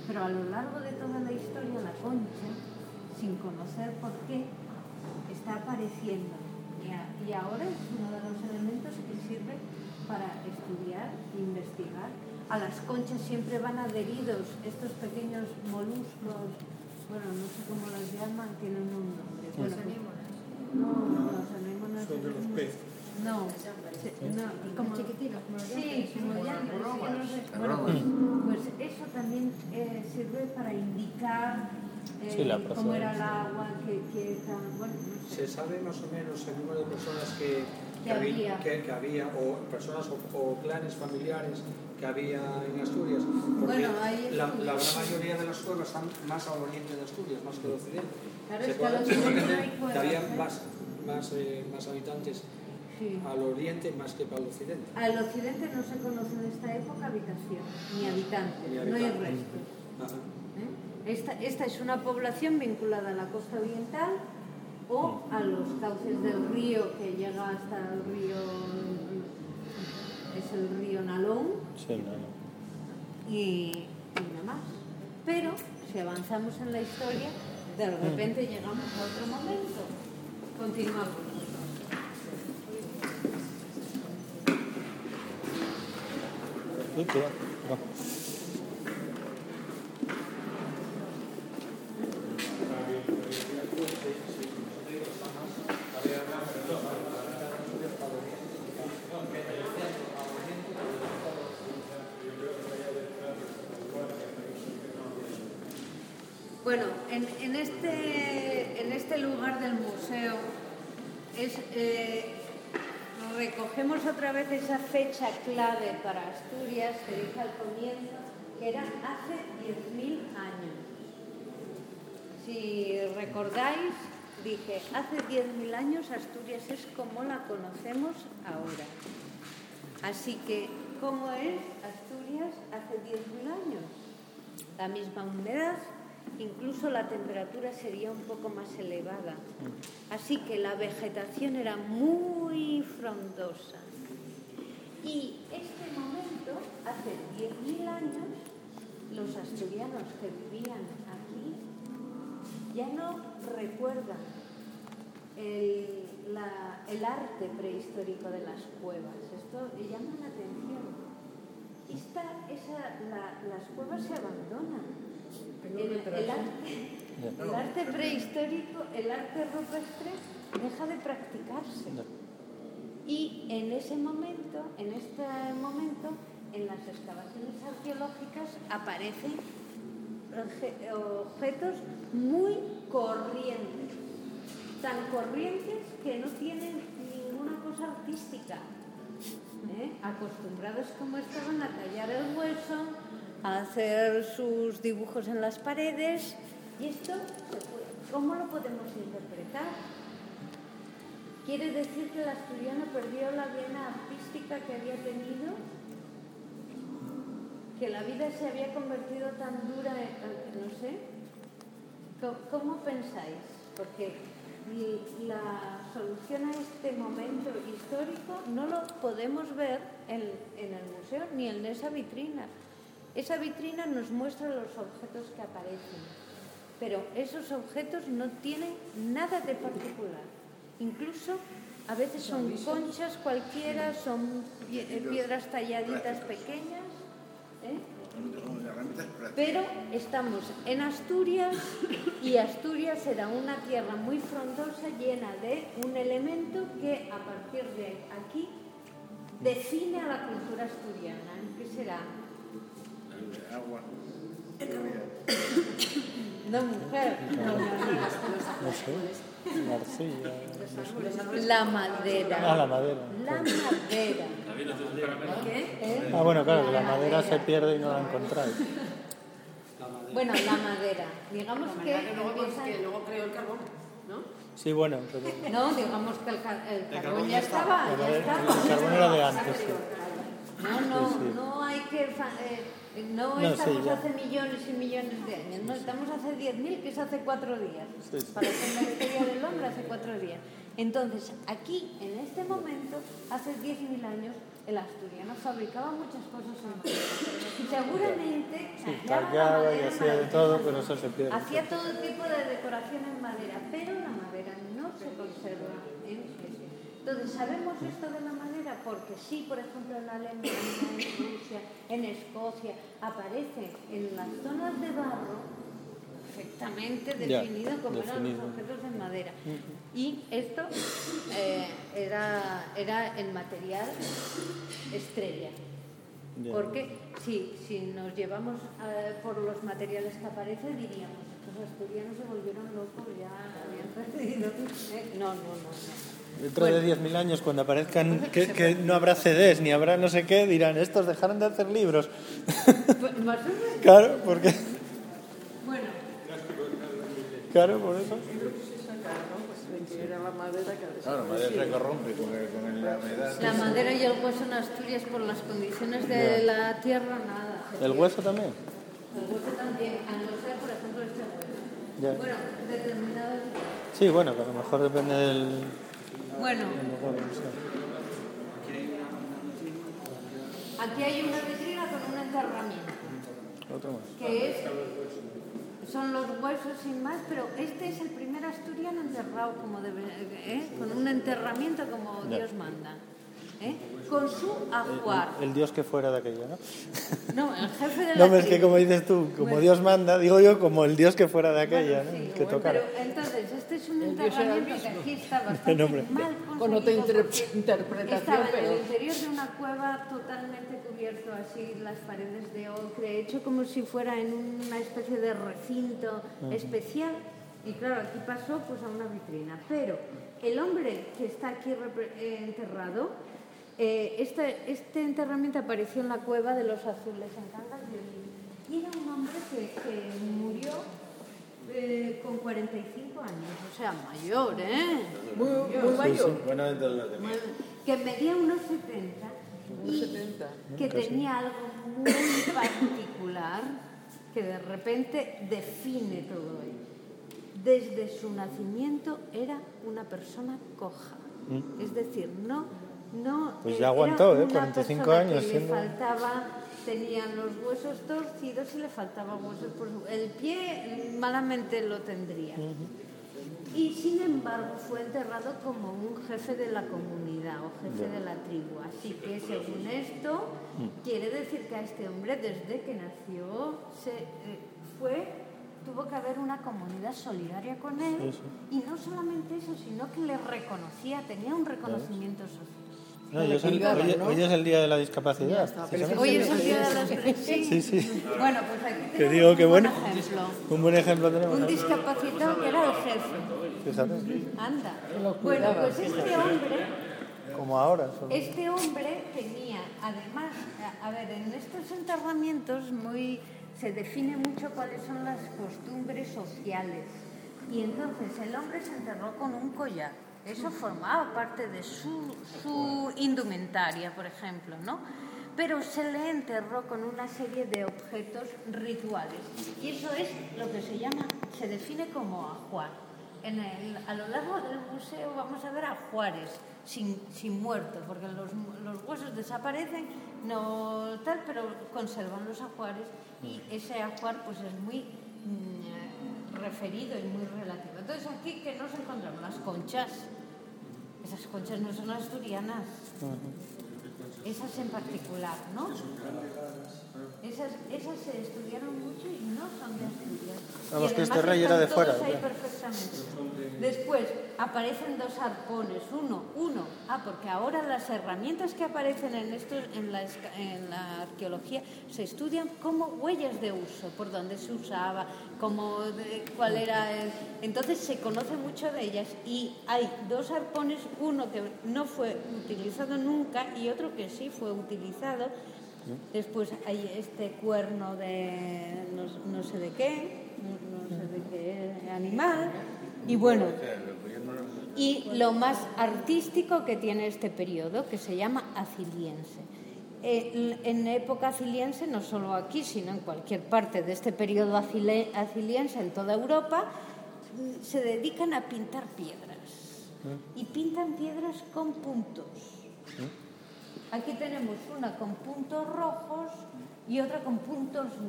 Pero a lo largo de toda la historia, la concha, sin conocer por qué, está apareciendo. Y ahora es uno de los elementos que sirve para estudiar e investigar. A las conchas siempre van adheridos estos pequeños moluscos, bueno, no sé cómo los llaman, tienen un nombre. Bueno, no, los anémonas son de los peces. No, como chiquitinos, como los sí, como ya, no sé. Bueno, pues eso también sirve para indicar cómo era el agua, que bueno, no sé. ¿Se sabe más o menos el número de personas que había, o personas o clanes familiares que había en Asturias? Porque Bueno, la gran mayoría de las cuevas están más al oriente de Asturias, más que al occidente. Claro, Se es que al puede occidente entender no hay cuevas, que había más habitantes al oriente más que para el occidente. Al occidente no se conoce en esta época habitación, ni habitantes, no hay restos. Esta es una población vinculada a la costa oriental o a los cauces del río que llega hasta el río, es el río Nalón, y nada más. Pero si avanzamos en la historia, de repente llegamos a otro momento. Continuamos. Bueno, en este lugar del museo recogemos otra vez esa fecha clave para Asturias que dije al comienzo, que era hace 10.000 años. Si recordáis, dije, hace 10.000 años Asturias es como la conocemos ahora. Así que, ¿cómo es Asturias hace 10.000 años? La misma humedad, incluso la temperatura sería un poco más elevada. Así que la vegetación era muy frondosa. Y este momento, hace 10.000 años, los asturianos que vivían aquí ya no recuerdan el arte prehistórico de las cuevas. Esto le llama la atención. Las cuevas se abandonan. El arte prehistórico, el arte rupestre, deja de practicarse. Y en este momento, en las excavaciones arqueológicas aparecen objetos muy corrientes, tan corrientes que no tienen ninguna cosa artística. Acostumbrados como estaban a tallar el hueso, a hacer sus dibujos en las paredes, y esto, ¿cómo lo podemos interpretar? ¿Quiere decir que el asturiano perdió la vena artística que había tenido? ¿Que la vida se había convertido tan dura, no sé? ¿Cómo pensáis? Porque la solución a este momento histórico no lo podemos ver en el museo ni en esa vitrina. Esa vitrina nos muestra los objetos que aparecen, pero esos objetos no tienen nada de particular. Incluso a veces son conchas cualquiera, son piedras talladitas pequeñas, pero estamos en Asturias y Asturias era una tierra muy frondosa, llena de un elemento que a partir de aquí define a la cultura asturiana. ¿Qué será? Agua. No, mujer. No sé. Arcilla. La madera. La madera. La madera. ¿Qué? Bueno, claro, que la madera se pierde y no la encontráis. Bueno, la madera. Digamos que luego creó el carbón, ¿no? Sí, bueno, pero... No, digamos que el carbón ya estaba. El carbón era de antes, sí. No hay que... estamos hace millones y millones de años, no, estamos hace 10.000, que es hace 4 días. Para hacer la historia del hombre hace 4 días. Entonces, aquí, en este momento, hace 10.000 años, el asturiano fabricaba muchas cosas en madera. Y seguramente tallaba y hacía de todo, pero eso se pierde. hacía todo tipo de decoración en madera, pero la madera no se conserva en eso. Entonces, ¿sabemos esto de la madera? Porque sí, por ejemplo, en Alemania, en Rusia, en Escocia, aparece en las zonas de barro perfectamente definido como eran los objetos de madera. Y esto era el material estrella. Porque si nos llevamos por los materiales que aparecen, diríamos, los asturianos se volvieron locos, ya habían perdido. No. Dentro de 10.000 años, cuando aparezcan que no habrá CDs ni habrá no sé qué, dirán, estos dejaron de hacer libros. Pues, más o menos. Claro, porque... Bueno. Claro, por eso. Era la madera que Claro, la madera se corrompe con la humedad. La madera y el hueso en Asturias, por las condiciones de la tierra, nada. ¿El hueso también? El hueso también, a no ser, por ejemplo, este hueso. Ya. Bueno, determinados... Sí, bueno, que a lo mejor depende del... Bueno, lugar, no sé. aquí hay una vitrina con un enterramiento, Otro más. que son los huesos sin más, pero este es el primer asturiano enterrado como con un enterramiento como Dios manda, con su ajuar. El dios que fuera de aquello, ¿no? No, el jefe de la No, es que tribu. como dices tú, como Dios manda, digo yo, como el dios que fuera de aquella, Bueno, ¿no? sí, Que tocara. pero entonces, este es un enterramiento que aquí está bastante nombre. mal Con otra conseguido porque interpretación, estaba en pero... el interior de una cueva totalmente cubierto, así las paredes de ocre, hecho como si fuera en una especie de recinto especial. Y claro, aquí pasó pues a una vitrina. Pero el hombre que está aquí enterrado, este enterramiento apareció en la cueva de los Azules en Cangas de Olivia. Y era un hombre que murió con 45 años, o sea, mayor, Muy mayor. Bueno, dentro de los demás. que medía unos 70 y que tenía algo muy particular que de repente define todo ello. Desde su nacimiento era una persona coja, es decir, no Pues ya aguantó, era una 45 persona años que siendo... le faltaba, tenían los huesos torcidos y le faltaban huesos por el pie, malamente lo tendría. Y sin embargo fue enterrado como un jefe de la comunidad o jefe de la tribu. Así que según esto, quiere decir que a este hombre desde que nació tuvo que haber una comunidad solidaria con él. Y no solamente eso, sino que le reconocía, tenía un reconocimiento social. No, hoy es el día de la discapacidad. Hoy es el día de las... Sí. Bueno, pues aquí Te tenemos digo que un buen bueno. ejemplo. Un buen ejemplo tenemos. Un ¿no? discapacitado que era el jefe. Fíjate. Anda. Bueno, pues este hombre... Como ahora. Solo. Este hombre tenía, además, a ver, en estos enterramientos se define mucho cuáles son las costumbres sociales. Y entonces el hombre se enterró con un collar. Eso formaba parte de su indumentaria, por ejemplo, ¿no? Pero se le enterró con una serie de objetos rituales. Y eso es lo que se define como ajuar. A lo largo del museo vamos a ver ajuares sin muertos, porque los huesos desaparecen, no tal, pero conservan los ajuares y ese ajuar pues es muy referido y muy relativo. Entonces aquí, ¿qué nos encontramos? Las conchas. Esas conchas no son asturianas. Esas en particular, ¿no? Esas se estudiaron mucho y no son de Asturias. Vamos, Y que este además rey era de están fuera. todos ahí perfectamente. Después aparecen dos arpones. Uno, porque ahora las herramientas que aparecen en la arqueología se estudian como huellas de uso, por dónde se usaba, cuál era entonces se conoce mucho de ellas y hay dos arpones, uno que no fue utilizado nunca y otro que sí fue utilizado. Después hay este cuerno de no sé de qué animal y bueno, y lo más artístico que tiene este periodo, que se llama aciliense. En época aciliense, no solo aquí, sino en cualquier parte de este periodo aciliense en toda Europa, se dedican a pintar piedras. Y pintan piedras con puntos. Aquí tenemos una con puntos rojos y otra con puntos